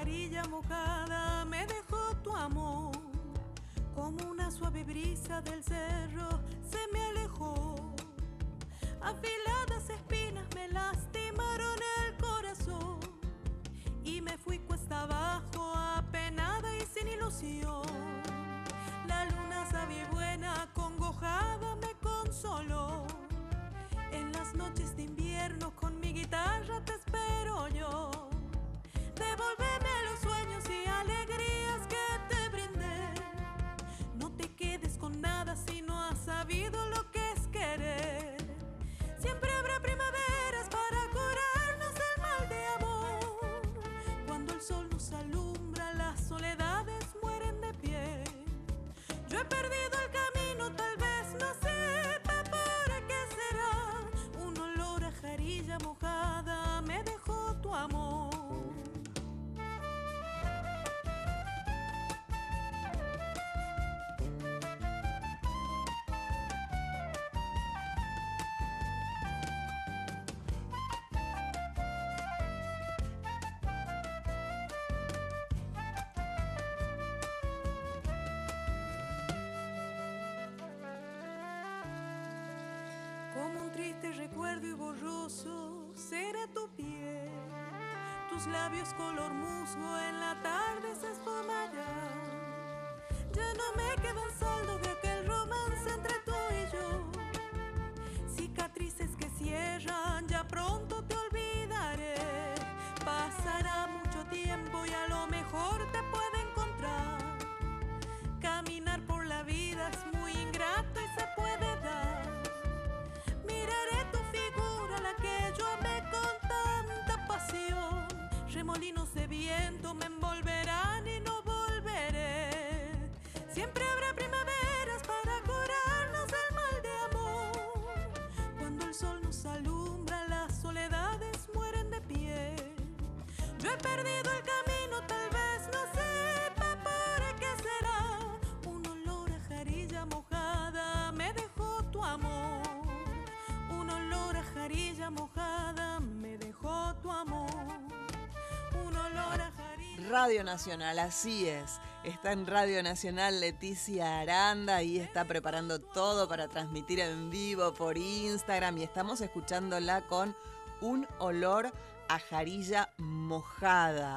jarilla mojada me dejó tu amor, como una suave brisa del cerro se me alejó. Afiladas espinas me lastimaron el corazón y me fui cuesta abajo, apenada y sin ilusión. La luna sabia y buena, congojada, me consoló. En las noches de invierno con mi guitarra te espero yo. Devuélveme los sueños y alegrías que te brindé. No te quedes con nada si no has sabido lo que es querer. Siempre habrá primaveras para curarnos el mal de amor. Cuando el sol nos alumbra, las soledades mueren de pie. Yo he perdido el camino, tal vez no sepa por qué será. Un olor a jarilla mojada me dejó tu amor. Como un triste recuerdo y borroso será tu piel. Tus labios color musgo en la tarde se esfumarán. Ya no me quedan saldo de aquel romance entre tú y yo. Cicatrices que cierran, ya pronto te olvidaré. Pasará mucho tiempo y a lo mejor te puedo encontrar. Caminar por la vida es muy ingrato y se puede dar. Miraré tu figura, la que yo amé con tanta pasión. Remolinos de viento me envolverán y no volveré. Siempre habrá primaveras para curarnos el mal de amor. Cuando el sol nos alumbra, las soledades mueren de pie. Yo he perdido el camino, tal vez no sepa por qué será. Un olor a jarilla mojada me dejó tu amor. Un olor a jarilla mojada me dejó tu amor. Un olor a jarilla. Radio Nacional, así es. Está en Radio Nacional Leticia Aranda y está preparando todo para transmitir en vivo por Instagram y estamos escuchándola con un olor a jarilla mojada.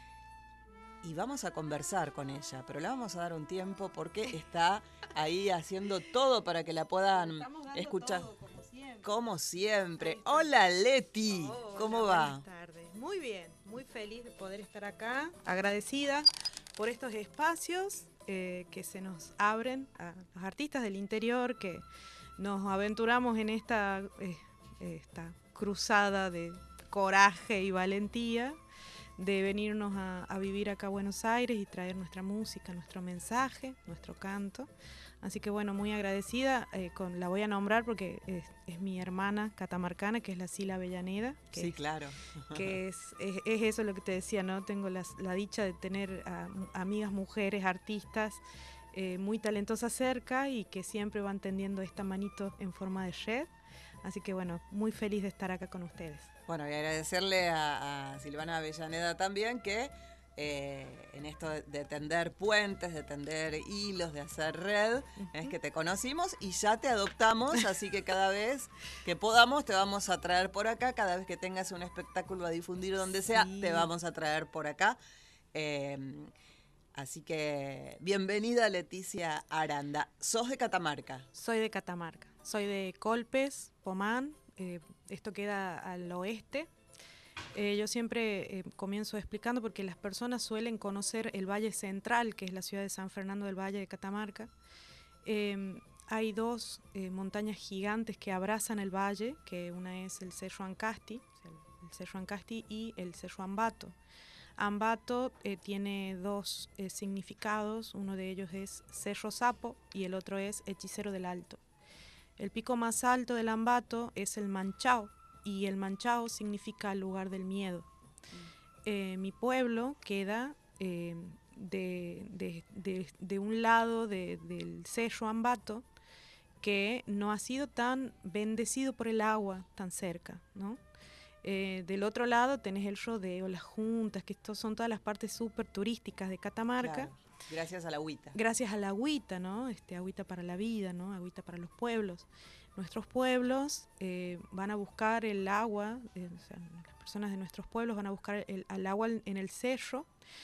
Y vamos a conversar con ella, pero le vamos a dar un tiempo porque está ahí haciendo todo para que la puedan escuchar. Todo, Como siempre. Hola Leti, Hola, ¿cómo va? Buenas tardes. Muy bien, muy feliz de poder estar acá, agradecida por estos espacios que se nos abren a los artistas del interior, que nos aventuramos en esta cruzada de coraje y valentía de venirnos a vivir acá a Buenos Aires y traer nuestra música, nuestro mensaje, nuestro canto. Así que bueno, muy agradecida, la voy a nombrar porque es mi hermana catamarcana, que es la Sila Avellaneda. Que Sí, es, claro. Que es eso lo que te decía, ¿no? Tengo la dicha de tener amigas mujeres, artistas, muy talentosas cerca y que siempre van tendiendo esta manito en forma de red. Así que bueno, muy feliz de estar acá con ustedes. Bueno, y agradecerle a Silvana Avellaneda también que en esto de tender puentes, de tender hilos, de hacer red, es que te conocimos y ya te adoptamos, así que cada vez que podamos te vamos a traer por acá, cada vez que tengas un espectáculo a difundir donde sea, te vamos a traer por acá. Así que bienvenida Leticia Aranda. ¿Sos de Catamarca? Soy de Catamarca, soy de Colpes, Pomán, esto queda al oeste. Yo siempre comienzo explicando porque las personas suelen conocer el Valle Central, que es la ciudad de San Fernando del Valle de Catamarca. Hay dos montañas gigantes que abrazan el valle, que una es el Cerro Ancasti, el Cerro Ancasti y el Cerro Ambato. Ambato tiene dos significados, uno de ellos es Cerro Sapo y el otro es Hechicero del Alto. El pico más alto del Ambato es el Manchao, y el Manchao significa lugar del miedo. Mi pueblo queda de un lado del Cerro Ambato, que no ha sido tan bendecido por el agua tan cerca, ¿no? Del otro lado tenés el rodeo, las juntas, que estos son todas las partes súper turísticas de Catamarca. Claro, gracias a la agüita. Gracias a la agüita, ¿no? Agüita para la vida, ¿no? Agüita para los pueblos. Nuestros pueblos van a buscar el agua, o sea, las personas de nuestros pueblos van a buscar el agua en el cerro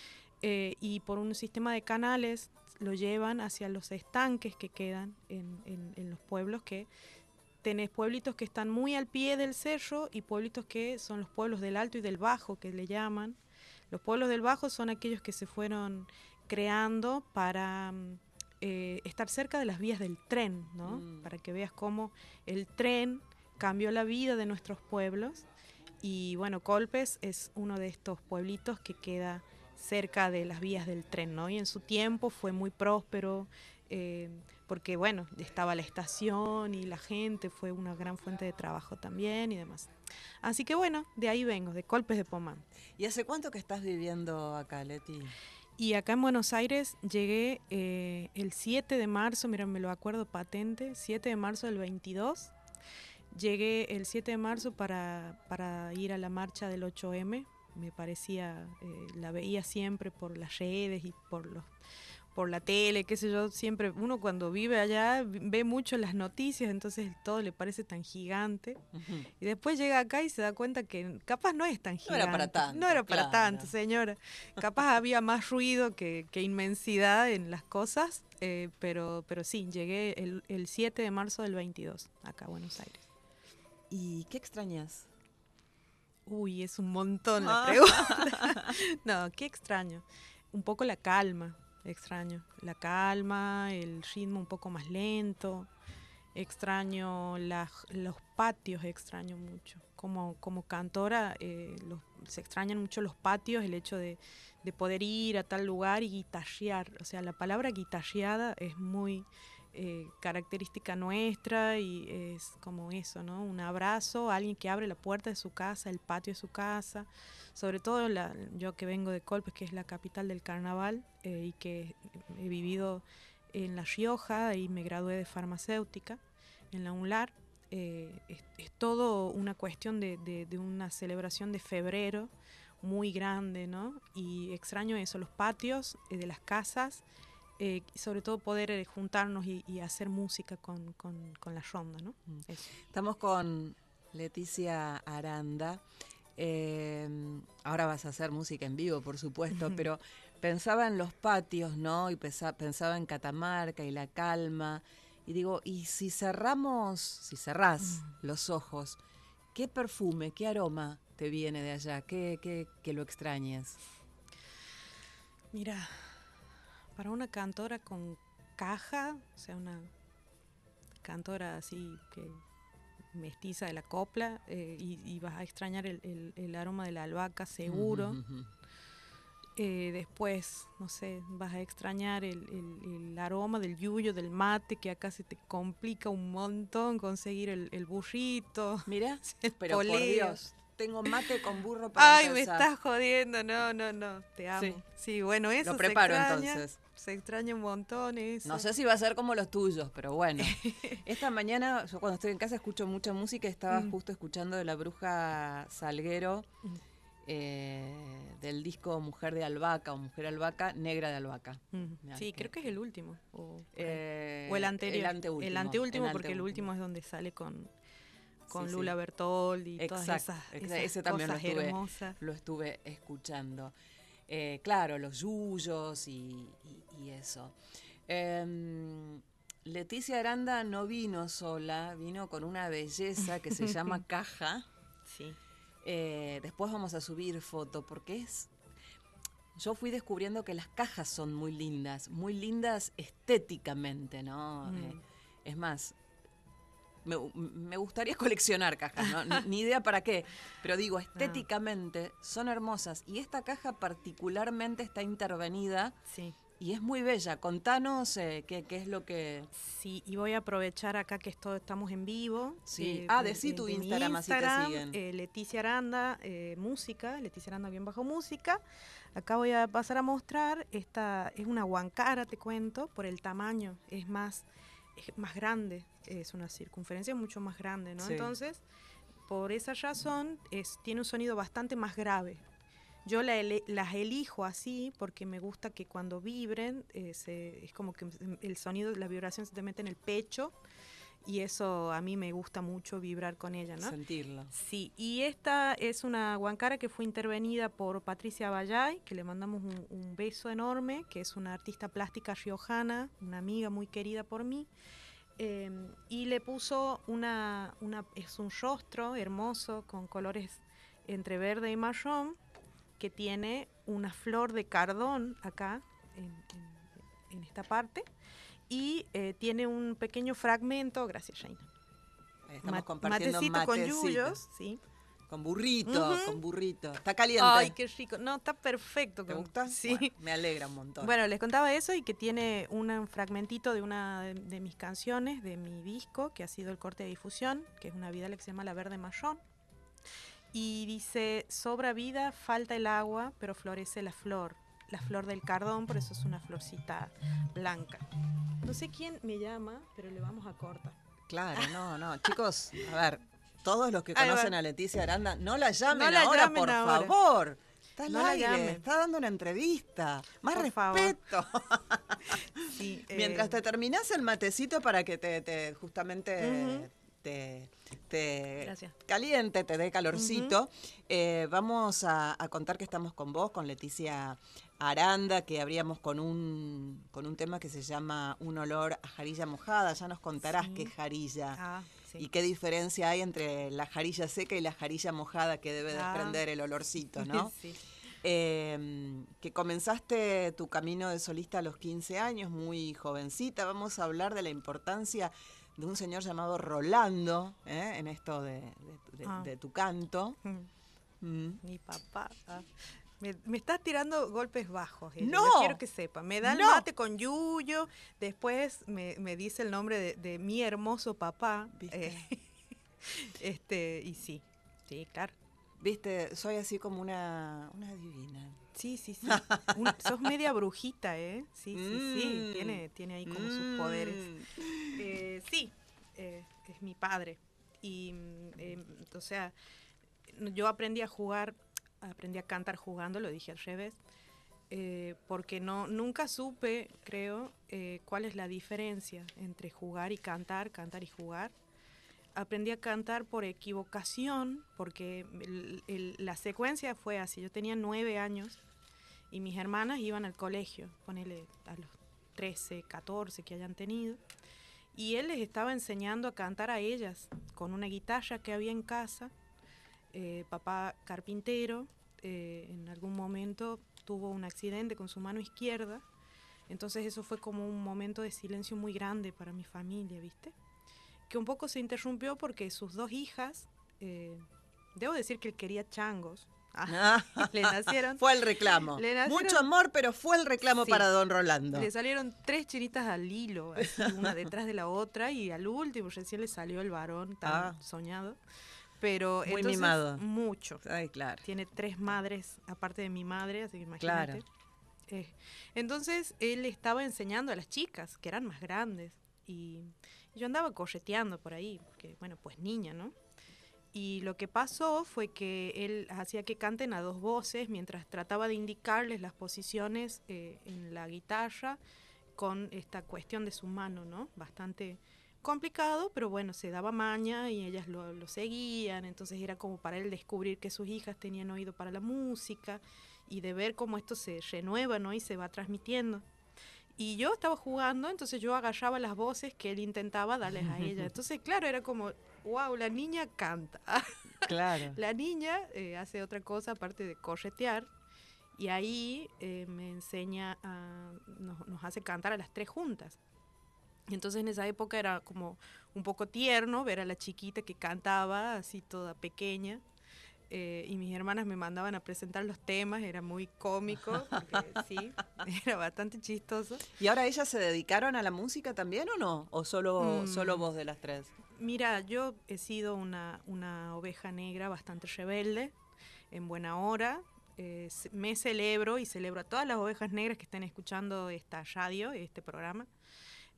y por un sistema de canales lo llevan hacia los estanques que quedan en los pueblos, que tenés pueblitos que están muy al pie del cerro y pueblitos que son los pueblos del Alto y del Bajo, que le llaman. Los pueblos del Bajo son aquellos que se fueron creando para estar cerca de las vías del tren, ¿no? Para que veas cómo el tren cambió la vida de nuestros pueblos. Y bueno, Colpes es uno de estos pueblitos que queda cerca de las vías del tren, ¿no? Y en su tiempo fue muy próspero, porque bueno, estaba la estación y la gente, fue una gran fuente de trabajo también y demás. Así que bueno, de ahí vengo, de Colpes de Pomán. ¿Y hace cuánto que estás viviendo acá, Leti? Y acá en Buenos Aires llegué el 7 de marzo, mira, me lo acuerdo patente, 7 de marzo del 22. Llegué el 7 de marzo para ir a la marcha del 8M. Me parecía, la veía siempre por las redes y por la tele, qué sé yo, siempre, uno cuando vive allá ve mucho las noticias, entonces todo le parece tan gigante. Uh-huh. Y después llega acá y se da cuenta que capaz no es tan gigante. No era para tanto. No era para tanto, señora. Capaz había más ruido que inmensidad en las cosas, pero sí, llegué el 7 de marzo del 22, acá a Buenos Aires. ¿Y qué extrañas? Uy, es un montón la pregunta. No, ¿qué extraño? Un poco la calma. Extraño la calma, el ritmo un poco más lento, extraño los patios, extraño mucho. Como cantora se extrañan mucho los patios, el hecho de poder ir a tal lugar y guitarrear. O sea, la palabra guitarreada es muy característica nuestra y es como eso, ¿no? Un abrazo, alguien que abre la puerta de su casa, el patio de su casa. Sobre todo yo que vengo de Colpes, que es la capital del carnaval, y que he vivido en La Rioja y me gradué de farmacéutica en la UNLAR, es todo una cuestión de una celebración de febrero muy grande, ¿no? Y extraño eso, los patios de las casas, sobre todo poder juntarnos y hacer música con la ronda, ¿no? Eso. Estamos con Leticia Aranda. Ahora vas a hacer música en vivo, por supuesto, pero pensaba en los patios, ¿no? Y pensaba en Catamarca y la calma. Y digo, ¿y si cerrás los ojos, qué perfume, qué aroma te viene de allá? ¿Qué lo extrañes? Mira, para una cantora con caja, o sea, una cantora así que mestiza de la copla, y vas a extrañar el aroma de la albahaca seguro. Uh-huh. Después, no sé, vas a extrañar el aroma del yuyo, del mate, que acá se te complica un montón conseguir el burrito. Mira, pero poleo. Por Dios, tengo mate con burro para empezar. Me estás jodiendo, no, te amo. Sí, bueno, eso lo preparo, se extraña, entonces. Se extraña un montón eso. No sé si va a ser como los tuyos, pero bueno. Esta mañana, yo cuando estoy en casa escucho mucha música, estaba justo escuchando de La Bruja Salguero, del disco Mujer de Albahaca o Mujer Albahaca, Negra de Albahaca. Sí, creo que es el último. O el anterior. El anteúltimo, porque el último es donde sale con Lula Bertoldi y todas esas ese también cosas hermosas. Lo estuve escuchando. Claro, los yuyos y eso. Leticia Aranda no vino sola, vino con una belleza que se llama Caja. Sí. Después vamos a subir foto, porque yo fui descubriendo que las cajas son muy lindas estéticamente, ¿no? Es más, me gustaría coleccionar cajas, ¿no? Ni idea para qué, pero digo, estéticamente son hermosas, y esta caja particularmente está intervenida. Sí. Y es muy bella. Contanos qué es lo que... Sí, y voy a aprovechar acá que estamos en vivo. Sí. Decí tu Instagram, así te siguen. Leticia Aranda, música, Leticia Aranda _música. Acá voy a pasar a mostrar, esta es una huancara, te cuento, por el tamaño, es más grande, es una circunferencia mucho más grande, ¿no? Sí. Entonces, por esa razón tiene un sonido bastante más grave. Yo las elijo así porque me gusta que cuando vibren, es como que el sonido, la vibración se te mete en el pecho y eso a mí me gusta mucho vibrar con ella, ¿no? Sentirlo. Sí, y esta es una guancara que fue intervenida por Patricia Bayay, que le mandamos un beso enorme, que es una artista plástica riojana, una amiga muy querida por mí. Y le puso es un rostro hermoso con colores entre verde y marrón, que tiene una flor de cardón acá en esta parte y tiene un pequeño fragmento, gracias Jaina, estamos compartiendo matecito con yuyos, sí. Con burrito. Está caliente. Ay, qué rico. No, está perfecto. ¿Te gusta? Sí. Bueno, me alegra un montón. Bueno, les contaba eso y que tiene un fragmentito de una de mis canciones, de mi disco, que ha sido el corte de difusión, que es una vidala que se llama La Verde Marrón. Y dice, sobra vida, falta el agua, pero florece la flor del cardón, por eso es una florcita blanca. No sé quién me llama, pero le vamos a cortar. Claro, no. Chicos, a ver, todos los que conocen a Leticia Aranda, no la llamen ahora, por favor. Está al aire, está dando una entrevista. Más por respeto. Sí, mientras te terminás el matecito para que te justamente... te caliente, te dé calorcito. Vamos a contar que estamos con vos, con Leticia Aranda, que abríamos con un tema que se llama Un olor a jarilla mojada. Ya nos contarás qué es jarilla y qué diferencia hay entre la jarilla seca y la jarilla mojada que debe desprender el olorcito, ¿no? Sí. Que comenzaste tu camino de solista a los 15 años, muy jovencita. Vamos a hablar de la importancia de un señor llamado Rolando, en esto de tu canto. Mi papá. Me estás tirando golpes bajos. No. Yo quiero que sepa. Me da el mate con yuyo, después me dice el nombre de mi hermoso papá. Y sí, claro. Viste, soy así como una divina. Sí. Sos media brujita, ¿eh? Sí. Tiene ahí como sus poderes. Es mi padre. Y, o sea, yo aprendí a cantar jugando, lo dije al revés, porque nunca supe, creo, cuál es la diferencia entre jugar y cantar y jugar. Aprendí a cantar por equivocación, porque la secuencia fue así. Yo tenía 9 años y mis hermanas iban al colegio, ponele a los 13, 14 que hayan tenido, y él les estaba enseñando a cantar a ellas con una guitarra que había en casa. Papá carpintero, en algún momento tuvo un accidente con su mano izquierda, entonces eso fue como un momento de silencio muy grande para mi familia, ¿viste? Que un poco se interrumpió porque sus 2 hijas, debo decir que él quería changos, le nacieron. Fue el reclamo. Mucho amor, pero fue el reclamo para don Rolando. Le salieron 3 chinitas al hilo, así, una detrás de la otra, y al último recién le salió el varón tan soñado. Pero muy entonces, mimado. Mucho. Ay, claro. Tiene 3 madres, aparte de mi madre, así que imagínate. Claro. Entonces, él estaba enseñando a las chicas, que eran más grandes, y yo andaba correteando por ahí, porque, bueno, pues niña, ¿no? Y lo que pasó fue que él hacía que canten a 2 voces mientras trataba de indicarles las posiciones en la guitarra con esta cuestión de su mano, ¿no? Bastante complicado, pero bueno, se daba maña y ellas lo seguían, entonces era como para él descubrir que sus hijas tenían oído para la música y de ver cómo esto se renueva, ¿no? Y se va transmitiendo. Y yo estaba jugando, entonces yo agarraba las voces que él intentaba darles a ella. Entonces, claro, era como, wow, la niña canta. Claro. La niña hace otra cosa aparte de corretear. Y ahí me enseña, nos hace cantar a las 3 juntas. Entonces en esa época era como un poco tierno ver a la chiquita que cantaba así toda pequeña. Y mis hermanas me mandaban a presentar los temas, era muy cómico, porque sí, era bastante chistoso. ¿Y ahora ellas se dedicaron a la música también o no? ¿O solo vos de las 3? Mira, yo he sido una oveja negra bastante rebelde, en buena hora. Me celebro y celebro a todas las ovejas negras que estén escuchando esta radio, este programa.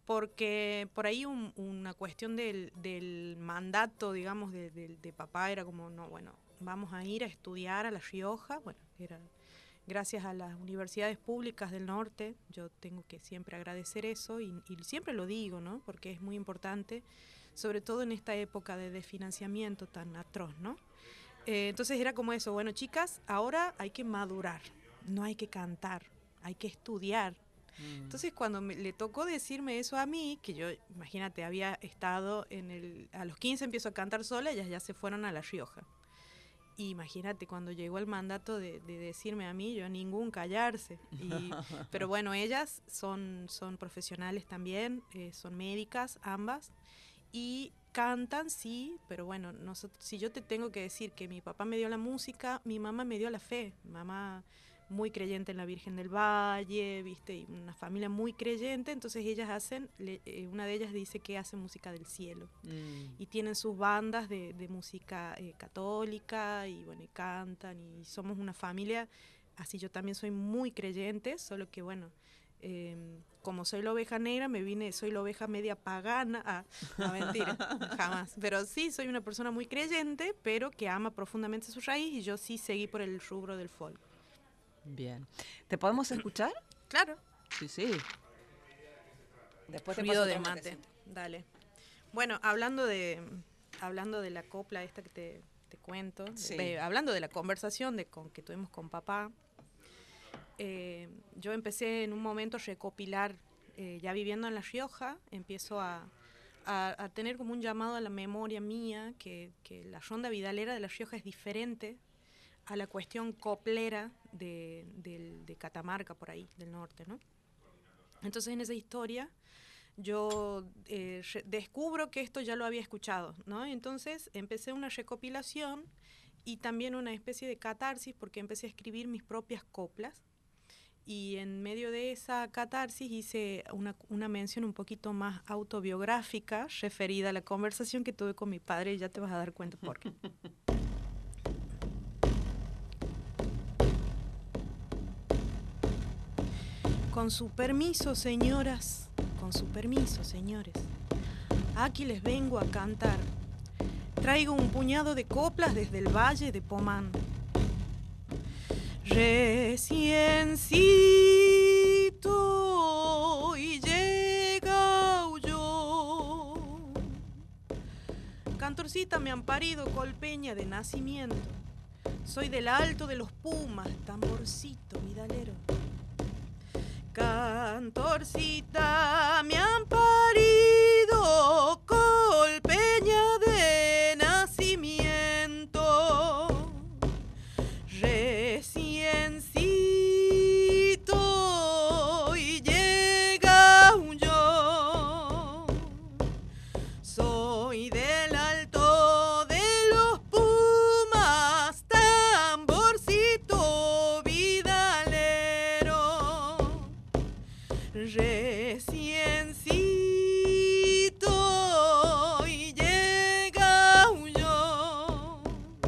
porque por ahí una cuestión del mandato, digamos, de papá era como, no, bueno, vamos a ir a estudiar a La Rioja. Bueno, era gracias a las universidades públicas del norte, yo tengo que siempre agradecer eso y siempre lo digo, ¿no? Porque es muy importante, sobre todo en esta época de desfinanciamiento tan atroz, ¿no? Entonces era como eso, bueno, chicas, ahora hay que madurar, no hay que cantar, hay que estudiar. Entonces cuando le tocó decirme eso a mí, que yo, imagínate, había estado a los 15 empiezo a cantar sola, ellas ya se fueron a La Rioja. Y imagínate, cuando llegó el mandato de decirme a mí, yo ningún callarse. Pero bueno, ellas son profesionales también, son médicas ambas, y cantan, sí, pero bueno, si yo te tengo que decir que mi papá me dio la música, mi mamá me dio la fe. Mamá muy creyente en la Virgen del Valle, ¿viste? Y una familia muy creyente, entonces ellas hacen, una de ellas dice que hace música del cielo. Y tienen sus bandas de música católica, y bueno, y cantan, y somos una familia, así yo también soy muy creyente, solo que bueno, como soy la oveja negra, soy la oveja media pagana. No, mentira, jamás. Pero sí, soy una persona muy creyente, pero que ama profundamente su raíz, y yo sí seguí por el rubro del folk. Bien. ¿Te podemos escuchar? Claro. Sí, sí. Después Ruido de mate. Dale. Bueno, hablando de la copla esta que te cuento, sí. Hablando de la conversación que tuvimos con papá, yo empecé en un momento a recopilar, ya viviendo en La Rioja, empiezo a tener como un llamado a la memoria mía, que la ronda vidalera de La Rioja es diferente a la cuestión coplera de Catamarca, por ahí, del norte, ¿no? Entonces, en esa historia, yo descubro que esto ya lo había escuchado, ¿no? Entonces, empecé una recopilación y también una especie de catarsis, porque empecé a escribir mis propias coplas, y en medio de esa catarsis hice una mención un poquito más autobiográfica, referida a la conversación que tuve con mi padre, y ya te vas a dar cuenta por qué. Con su permiso, señoras, con su permiso, señores, aquí les vengo a cantar. Traigo un puñado de coplas desde el valle de Pomán. Reciencito y llega yo. Cantorcita me han parido colpeña de nacimiento. Soy del alto de los Pumas, tamborcito vidalero. Cantorcita me han parido colpeña de nacimiento. Reciencito y llega yo. Soy del alto de los Pumas, tamborcito vidalero. Reciencito y llega yo.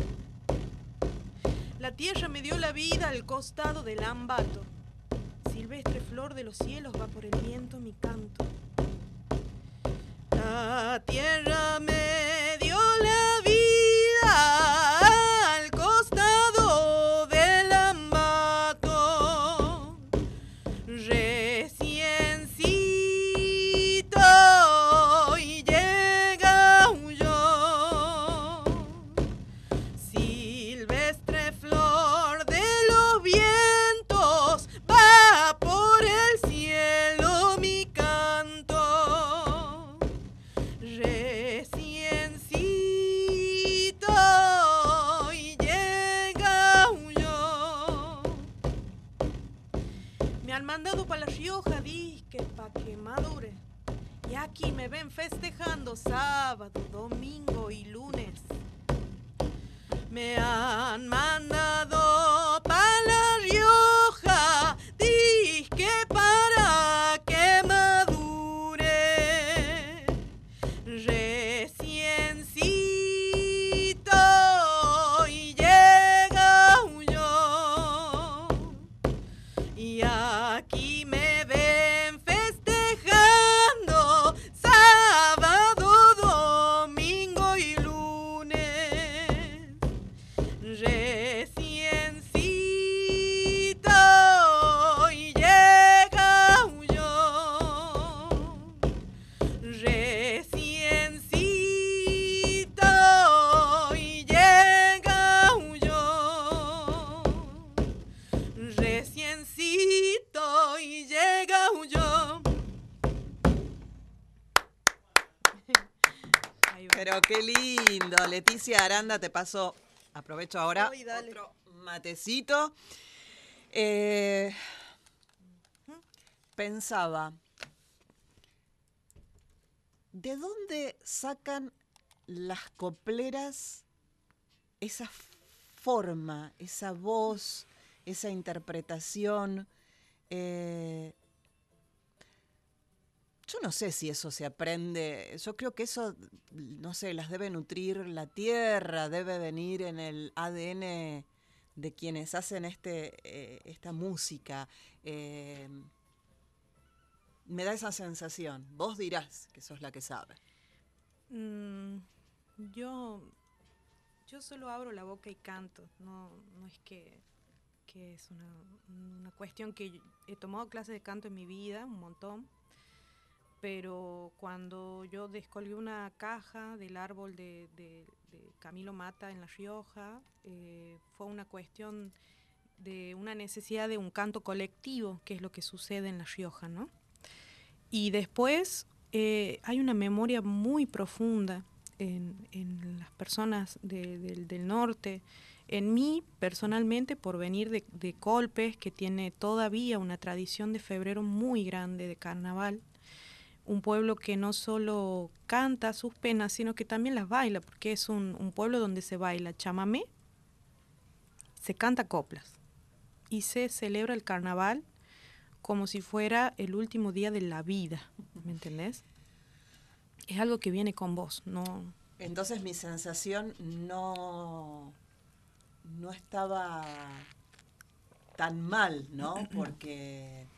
La tierra me dio la vida al costado del ambato. Silvestre flor de los cielos va por el viento mi canto. La tierra me dio la vida al costado del ambato. Reciencito y llega yo. Silvestre flor de los vientos va por el cielo mi canto. Reciencito y llega yo. Me han mandado para La Rioja, disque pa' que madure. Y aquí me ven festejando sábado, domingo y lunes. Me han mandado para La Rioja, disque para que madure. Reciencito y llega yo. Y aquí me ven festejando Pero qué lindo. Leticia Aranda, te paso, aprovecho ahora, otro matecito. Pensaba, ¿de dónde sacan las copleras esa forma, esa voz, esa interpretación? Yo no sé si eso se aprende. Yo creo que eso, no sé, las debe nutrir la tierra, debe venir en el ADN de quienes hacen esta música. Me da esa sensación. Vos dirás que sos la que sabe. Yo solo abro la boca y canto. No es que es una cuestión que he tomado clases de canto en mi vida, un montón. Pero cuando yo descolgué una caja del árbol de Camilo Mata en La Rioja, fue una cuestión de una necesidad de un canto colectivo, que es lo que sucede en La Rioja, ¿no? Y después hay una memoria muy profunda en las personas del norte, en mí personalmente, por venir de Colpes, que tiene todavía una tradición de febrero muy grande de carnaval, un pueblo que no solo canta sus penas, sino que también las baila, porque es un pueblo donde se baila chamamé, se canta coplas y se celebra el carnaval como si fuera el último día de la vida, ¿me entendés? Es algo que viene con vos, ¿no? Entonces mi sensación no estaba tan mal, ¿no? Porque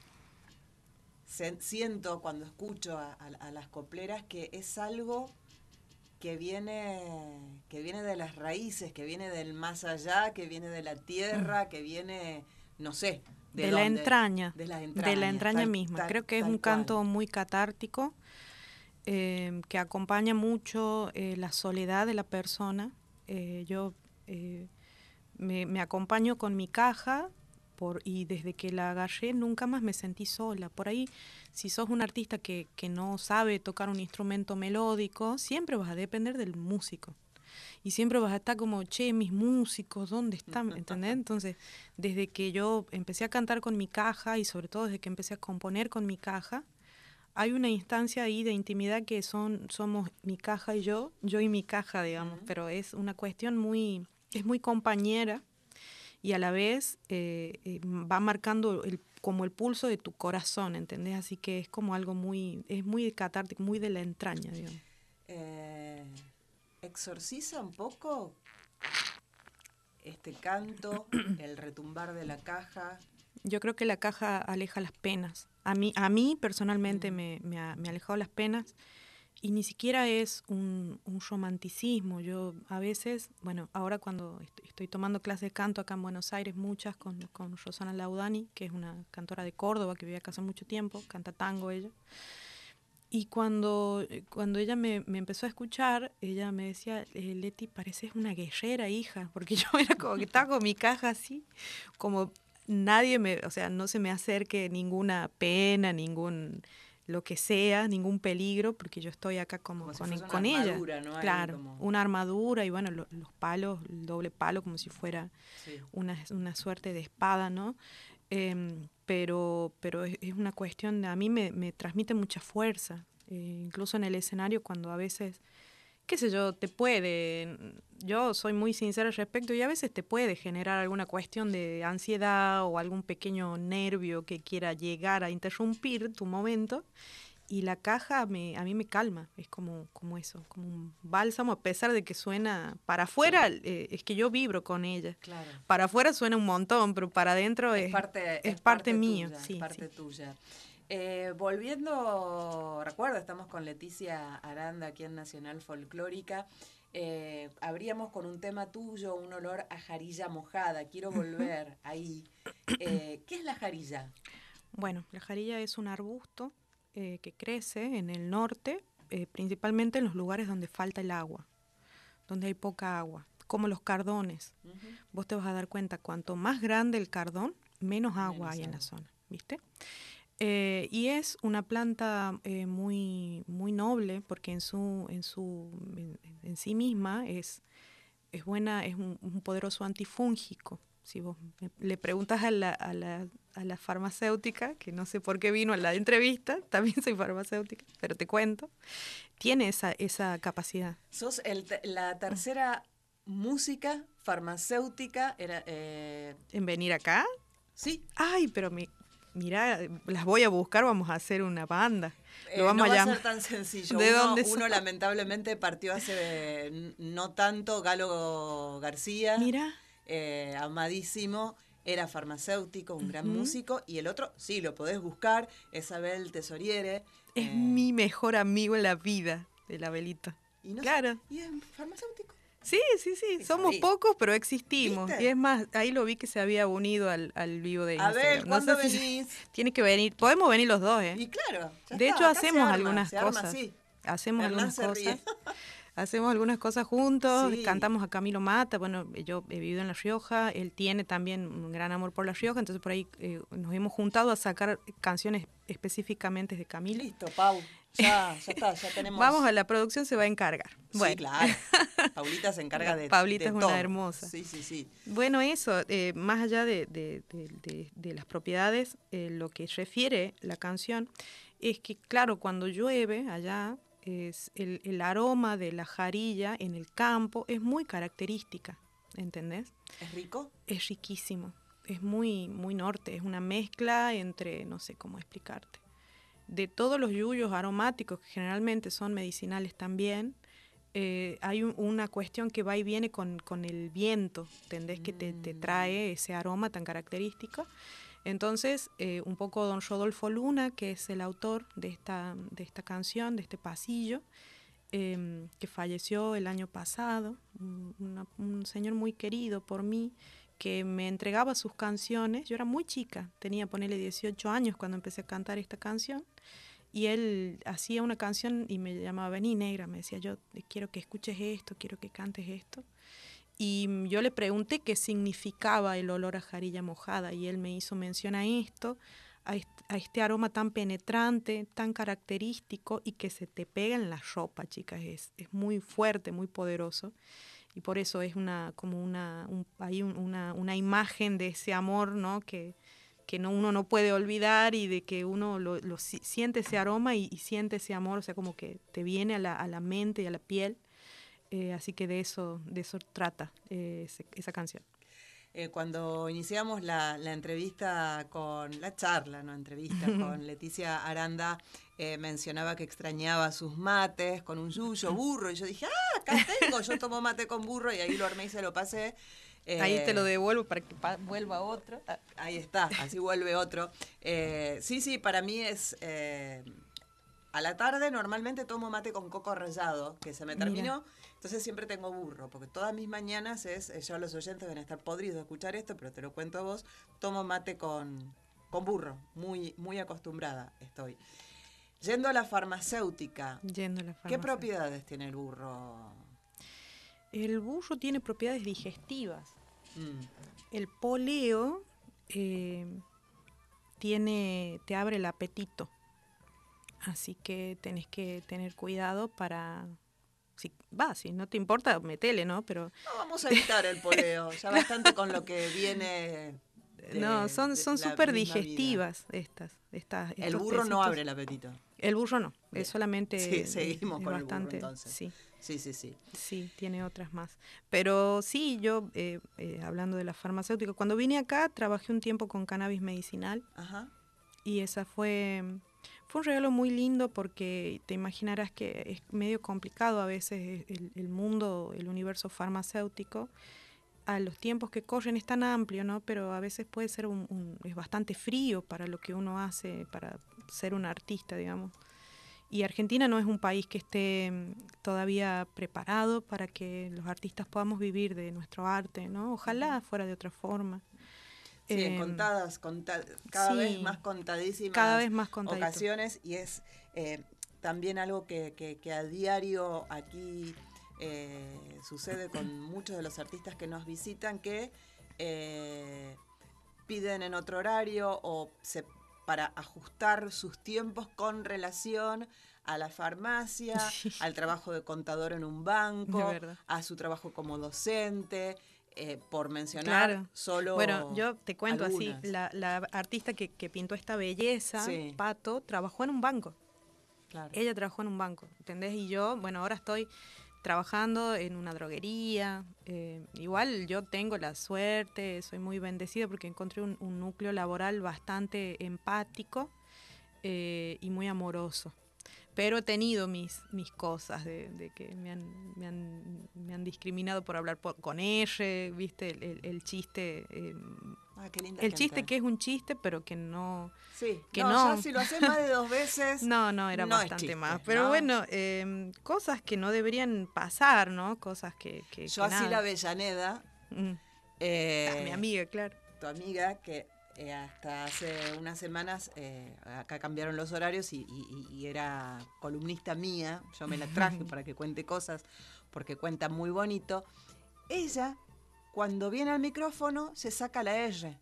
siento cuando escucho a las copleras que es algo que viene de las raíces, que viene del más allá, que viene de la tierra, que viene, no sé, de la entraña, de la entraña misma. Creo que es un canto muy catártico, que acompaña mucho la soledad de la persona. Yo me acompaño con mi caja y desde que la agarré nunca más me sentí sola. Por ahí, si sos un artista que no sabe tocar un instrumento melódico, siempre vas a depender del músico. Y siempre vas a estar como, che, mis músicos, ¿dónde están? ¿Entendés? Entonces, desde que yo empecé a cantar con mi caja y sobre todo desde que empecé a componer con mi caja, hay una instancia ahí de intimidad que somos mi caja y yo y mi caja, digamos, pero es una cuestión es muy compañera y a la vez va marcando como el pulso de tu corazón, ¿entendés? Así que es como algo es muy catártico, muy de la entraña, digamos. ¿Exorciza un poco este canto, el retumbar de la caja? Yo creo que la caja aleja las penas. A mí personalmente me ha alejado las penas y ni siquiera es un romanticismo. Yo a veces, bueno, ahora cuando estoy tomando clases de canto acá en Buenos Aires, muchas con Rosana Laudani, que es una cantora de Córdoba que vive acá hace mucho tiempo, canta tango ella. Y cuando ella me empezó a escuchar, ella me decía, Leti, pareces una guerrera, hija, porque yo era como que estaba con mi caja así, como o sea, no se me acerque ninguna pena, lo que sea, ningún peligro, porque yo estoy acá como si fuese con una ella. armadura, ¿no? Claro, Como... una armadura y bueno, los palos, el doble palo, como si fuera sí. una suerte de espada, ¿no? Pero es una cuestión, a mí me transmite mucha fuerza, incluso en el escenario cuando a veces, qué sé yo, yo soy muy sincera al respecto y a veces te puede generar alguna cuestión de ansiedad o algún pequeño nervio que quiera llegar a interrumpir tu momento. Y la caja a mí me calma, es como eso, como un bálsamo, a pesar de que suena para afuera, es que yo vibro con ella. Claro. Para afuera suena un montón, pero para adentro es parte mía. Tuya, sí, es parte sí. tuya. Volviendo, recuerda, estamos con Leticia Aranda aquí en Nacional Folclórica. Abríamos con un tema tuyo, un olor a jarilla mojada. Quiero volver ahí. ¿Qué es la jarilla? Bueno, la jarilla es un arbusto que crece en el norte, principalmente en los lugares donde falta el agua, donde hay poca agua, como los cardones. Uh-huh. Vos te vas a dar cuenta, cuanto más grande el cardón, menos agua hay en la zona, ¿viste? Y es una planta muy, muy noble porque en sí misma es buena, es un poderoso antifúngico. Si vos le preguntas a la farmacéutica, que no sé por qué vino a la entrevista, también soy farmacéutica, pero te cuento, tiene esa capacidad. Sos la tercera música farmacéutica. ¿En venir acá? Sí. Ay, pero mira, las voy a buscar, vamos a hacer una banda. Lo vamos no a va llamar. a ser tan sencillo. ¿De dónde Uno sos? lamentablemente partió hace no tanto, Galo García, Mira. amadísimo, era farmacéutico, un gran Ujú. músico, y el otro, sí, lo podés buscar, es Abel Tesoriere. Es mi mejor amigo en la vida, el Abelito. Y no Claro. ¿Y es farmacéutico? Sí, sí, sí, Sí, somos sabía. pocos, pero existimos. ¿Viste? Y es más, ahí lo vi que se había unido al vivo de Instagram. Abel, ¿cuándo no sé venís? tiene que venir, podemos venir los dos, ¿eh? Y claro, ya De está, hecho, acá hacemos se algunas arma cosas. así. Hacemos Hernán algunas se cosas. ríe. Hacemos algunas cosas juntos, Sí. cantamos a Camilo Mata, bueno, yo he vivido en La Rioja, él tiene también un gran amor por La Rioja, entonces por ahí nos hemos juntado a sacar canciones específicamente de Camilo. Listo, Pau, ya está, ya tenemos... Vamos a la producción, se va a encargar. Bueno. Sí, claro. Paulita se encarga de Paulita de es todo. una hermosa. Sí, sí, sí. Bueno, eso, más allá de las propiedades, lo que refiere la canción es que, claro, cuando llueve allá, es el aroma de la jarilla en el campo es muy característica, ¿entendés? ¿Es rico? Es riquísimo, es muy, muy norte, es una mezcla entre, no sé cómo explicarte, de todos los yuyos aromáticos que generalmente son medicinales también. Hay una cuestión que va y viene con el viento, ¿entendés? Que te trae ese aroma tan característico. Entonces, un poco don Rodolfo Luna, que es el autor de esta canción, de este pasillo, que falleció el año pasado, un señor muy querido por mí, que me entregaba sus canciones. Yo era muy chica, tenía, ponele 18 años cuando empecé a cantar esta canción. Y él hacía una canción y me llamaba, vení negra, me decía, yo quiero que escuches esto, quiero que cantes esto. Y yo le pregunté qué significaba el olor a jarilla mojada y él me hizo mención a esto, a este aroma tan penetrante, tan característico y que se te pega en la ropa, chicas, es muy fuerte, muy poderoso. Y por eso es una imagen de ese amor, ¿no? que uno no puede olvidar y de que uno siente ese aroma y siente ese amor, o sea, como que te viene a la mente y a la piel. Así que de eso trata esa canción. Cuando iniciamos la entrevista la charla, no entrevista, con Leticia Aranda, mencionaba que extrañaba sus mates con un yuyo, burro, y yo dije, acá tengo, yo tomo mate con burro, y ahí lo armé y se lo pasé. Ahí te lo devuelvo para que vuelva otro. Ahí está, así vuelve otro. Sí, para mí es... a la tarde normalmente tomo mate con coco rallado, que se me terminó. Mira. Entonces siempre tengo burro, porque todas mis mañanas ya los oyentes van a estar podridos de escuchar esto, pero te lo cuento a vos, tomo mate con burro, muy, muy acostumbrada estoy. Yendo a la farmacéutica. ¿Qué propiedades tiene el burro? El burro tiene propiedades digestivas. El poleo te abre el apetito. Así que tenés que tener cuidado para... Si no te importa, metele, ¿no? Pero... No, vamos a evitar el poleo, ya bastante con lo que viene... son súper digestivas estas. El burro no abre el apetito. El burro no, Bien. es solamente... Sí, seguimos con bastante, el burro entonces. Sí. Sí. Sí, tiene otras más. Pero sí, yo, hablando de la farmacéutica, cuando vine acá trabajé un tiempo con cannabis medicinal. Ajá. Y esa fue un regalo muy lindo porque te imaginarás que es medio complicado a veces el mundo, el universo farmacéutico. A los tiempos que corren es tan amplio, ¿no? Pero a veces puede ser es bastante frío para lo que uno hace, para ser un artista, digamos. Y Argentina no es un país que esté todavía preparado para que los artistas podamos vivir de nuestro arte, ¿no? Ojalá fuera de otra forma. Sí, en cada vez más contadísimas ocasiones, y es también algo que a diario aquí sucede con muchos de los artistas que nos visitan, que piden en otro horario o se para ajustar sus tiempos con relación a la farmacia, al trabajo de contador en un banco, a su trabajo como docente, por mencionar solo Bueno, yo te cuento algunas. así, la artista que pintó esta belleza, Sí. Pato, trabajó en un banco. Claro. Ella trabajó en un banco, ¿entendés? Y yo, bueno, ahora estoy trabajando en una droguería. Igual yo tengo la suerte, soy muy bendecida porque encontré un núcleo laboral bastante empático y muy amoroso. Pero he tenido mis cosas de que me han discriminado por hablar con R, ¿viste? El chiste. Qué linda el gente. chiste que es un chiste, pero que no. Sí, que ya si lo haces más de 2 veces. No, era no bastante chiste, más. Pero ¿no? bueno, cosas que no deberían pasar, ¿no? Cosas que. Yo así la Avellaneda. Mi amiga, claro. Tu amiga que. Hasta hace unas semanas acá cambiaron los horarios y era columnista mía. Yo me la traje para que cuente cosas porque cuenta muy bonito. Ella, cuando viene al micrófono, se saca la R.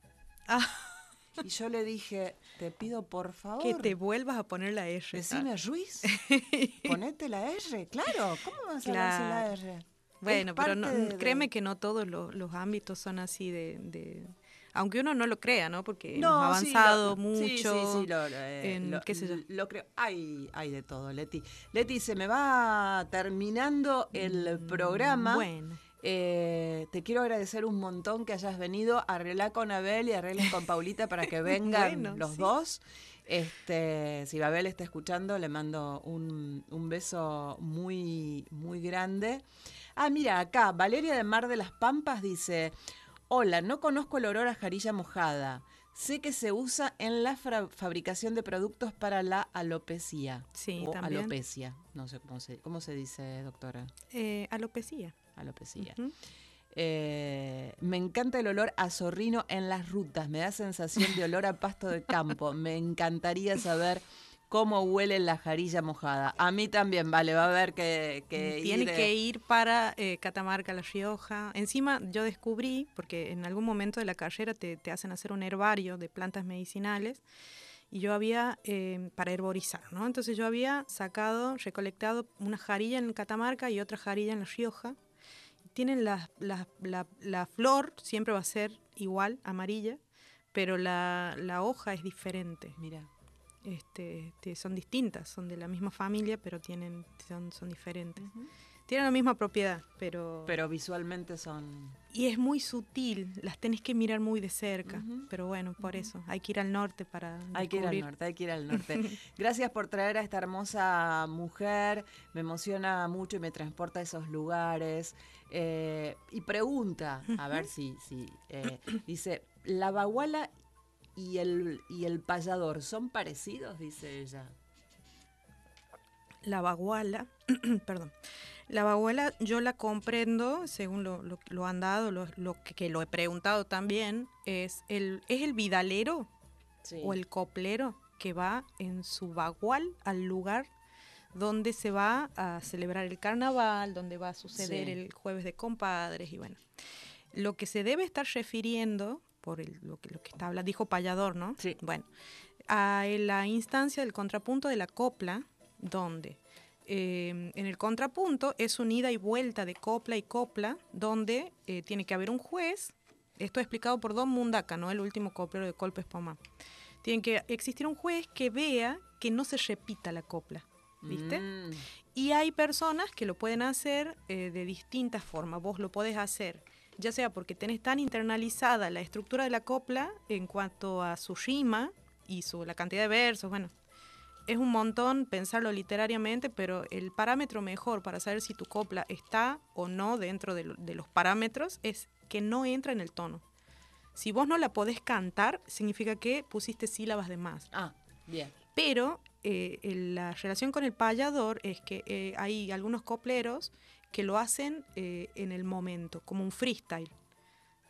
Y yo le dije, te pido por favor que te vuelvas a poner la R. Decime Ruiz, ponete la R. Claro, ¿cómo vas a hablar sin la R? Bueno, pero créeme que no todos los ámbitos son así de aunque uno no lo crea, ¿no? Porque hemos avanzado mucho. Qué sé yo. Lo creo. Hay de todo, Leti. Leti, se me va terminando el programa. Bueno. Te quiero agradecer un montón que hayas venido. Arreglá con Abel y arreglen con Paulita para que vengan los dos. Si Babel está escuchando, le mando un beso muy, muy grande. Mira, acá, Valeria de Mar de las Pampas dice... Hola, no conozco el olor a jarilla mojada. Sé que se usa en la fabricación de productos para la alopecia. Sí, o también. Alopecia. No sé cómo se dice, doctora. Alopecia. Alopecia. Uh-huh. Me encanta el olor a zorrino en las rutas. Me da sensación de olor a pasto de campo. Me encantaría saber cómo huele la jarilla mojada. A mí también, vale, va a haber que Tiene que ir para Catamarca, La Rioja. Encima yo descubrí, porque en algún momento de la carrera te hacen hacer un herbario de plantas medicinales, y yo había, para herborizar, ¿no? Entonces yo había recolectado una jarilla en Catamarca y otra jarilla en La Rioja. Tienen la flor, siempre va a ser igual, amarilla, pero la hoja es diferente. Mira. Son distintas, son de la misma familia, pero son diferentes. Uh-huh. Tienen la misma propiedad, pero visualmente son... Y es muy sutil, las tenés que mirar muy de cerca, pero bueno, por eso, hay que ir al norte para descubrir. Hay que ir al norte. Gracias por traer a esta hermosa mujer, me emociona mucho y me transporta a esos lugares. Y pregunta, a ver si dice, la baguala y el payador, ¿son parecidos? Dice ella. La baguala, perdón. La baguala yo la comprendo, según lo han dado, lo que lo he preguntado también, es el vidalero o el coplero que va en su bagual al lugar donde se va a celebrar el carnaval, donde va a suceder el jueves de compadres y bueno. Lo que se debe estar refiriendo, por lo que está hablando, dijo payador, ¿no? Sí. Bueno, a la instancia del contrapunto de la copla, donde... en el contrapunto es un ida y vuelta de copla y copla, donde tiene que haber un juez. Esto es explicado por Don Mundaca, ¿no? El último coplero de Colpes Pomá. Tiene que existir un juez que vea que no se repita la copla, ¿viste? Y hay personas que lo pueden hacer de distintas formas. Vos lo podés hacer, ya sea porque tenés tan internalizada la estructura de la copla en cuanto a su rima y la cantidad de versos, bueno. Es un montón pensarlo literariamente, pero el parámetro mejor para saber si tu copla está o no dentro de los parámetros es que no entra en el tono. Si vos no la podés cantar, significa que pusiste sílabas de más. Bien. Pero la relación con el payador es que hay algunos copleros que lo hacen en el momento, como un freestyle.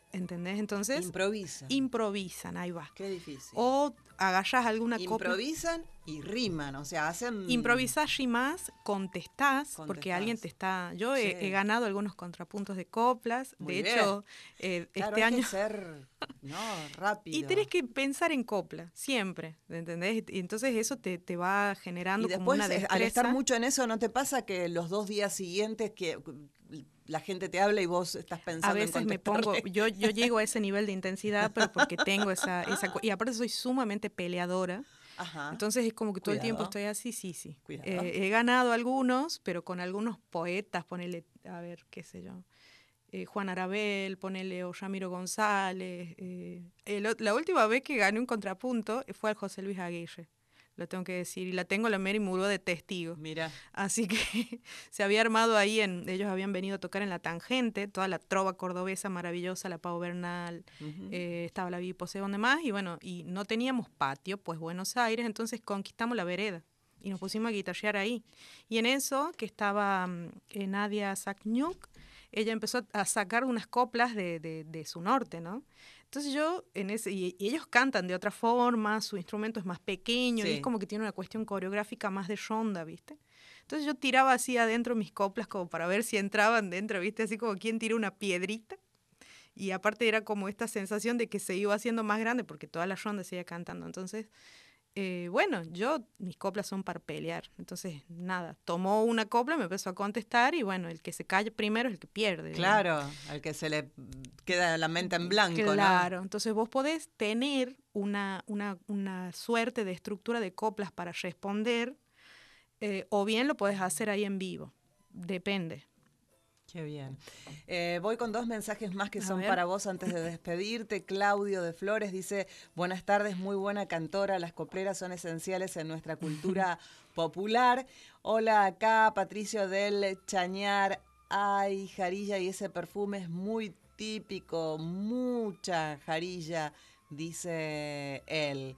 ¿entendés? Entonces improvisan, ahí va. Qué difícil. O agarrás alguna copla. Improvisan y riman, o sea, hacen... Improvisás, rimás, contestás, porque alguien te está... Yo he ganado algunos contrapuntos de coplas, Muy de bien. hecho, Claro, este hay año... que ser rápido. Y tenés que pensar en copla, siempre, ¿entendés? Y entonces eso te va generando y después, como una destreza. al estar mucho en eso, ¿no te pasa que los 2 días siguientes que la gente te habla y vos estás pensando a veces en me pongo, yo llego a ese nivel de intensidad, pero porque tengo esa y aparte soy sumamente peleadora. Ajá. Entonces es como que todo el tiempo estoy así, sí. He ganado algunos, pero con algunos poetas, ponele, a ver, qué sé yo, Juan Arabel, ponele, o Ramiro González. La última vez que gané un contrapunto fue al José Luis Aguirre, lo tengo que decir, y la tengo la Mary Murúa de testigo. Mira. Así que se había armado ahí, ellos habían venido a tocar en La Tangente, toda la trova cordobesa maravillosa, la Pau Bernal, estaba la Vivi Posebón demás, y bueno, y no teníamos patio, pues Buenos Aires, entonces conquistamos la vereda y nos pusimos a guitarrear ahí. Y en eso, que estaba Nadia Sakniuk, ella empezó a sacar unas coplas de su norte, ¿no? Entonces yo, y ellos cantan de otra forma, su instrumento es más pequeño, y es como que tiene una cuestión coreográfica más de ronda, ¿viste? Entonces yo tiraba así adentro mis coplas como para ver si entraban dentro, ¿viste? Así como quien tira una piedrita. Y aparte era como esta sensación de que se iba haciendo más grande porque toda la ronda se iba cantando. Entonces, bueno, mis coplas son para pelear. Entonces, nada, tomó una copla, me empezó a contestar y bueno, el que se calle primero es el que pierde. Claro, al que se le queda la mente en blanco, claro, ¿no? Entonces vos podés tener una suerte de estructura de coplas para responder, o bien lo podés hacer ahí en vivo, depende. Qué bien. Voy con 2 mensajes más que son para vos antes de despedirte. Claudio de Flores dice, buenas tardes, muy buena cantora, las copleras son esenciales en nuestra cultura popular. Hola acá, Patricio del Chañar. Ay, jarilla, y ese perfume es muy típico, mucha jarilla, dice él.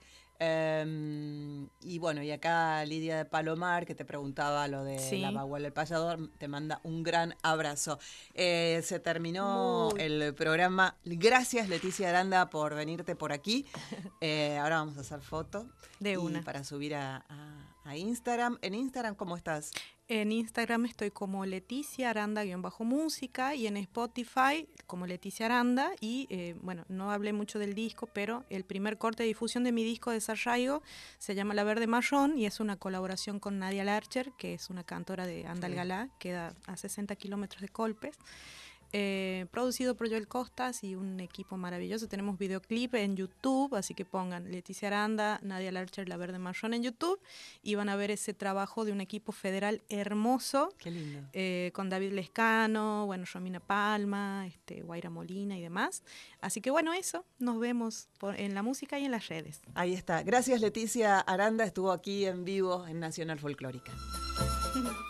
Y bueno, y acá Lidia de Palomar, que te preguntaba lo de la baguala del payador, te manda un gran abrazo. Se terminó el programa. Gracias, Leticia Aranda, por venirte por aquí. Ahora vamos a hacer foto. De una. Para subir a Instagram. ¿En Instagram cómo estás? En Instagram estoy como Leticia Aranda-música y en Spotify como Leticia Aranda. Y bueno, no hablé mucho del disco, pero el primer corte de difusión de mi disco de Sarraigo se llama La Verde Marrón y es una colaboración con Nadia Larcher, que es una cantora de Andalgalá, queda a 60 kilómetros de Colpes. Producido por Joel Costas y un equipo maravilloso. Tenemos videoclip en YouTube, así que pongan Leticia Aranda, Nadia Larcher, La Verde Marrón en YouTube y van a ver ese trabajo de un equipo federal hermoso. Qué lindo. Con David Lescano, bueno, Romina Palma, Guaira Molina y demás. Así que bueno, eso, nos vemos en la música y en las redes. Ahí está. Gracias, Leticia Aranda, estuvo aquí en vivo en Nacional Folclórica.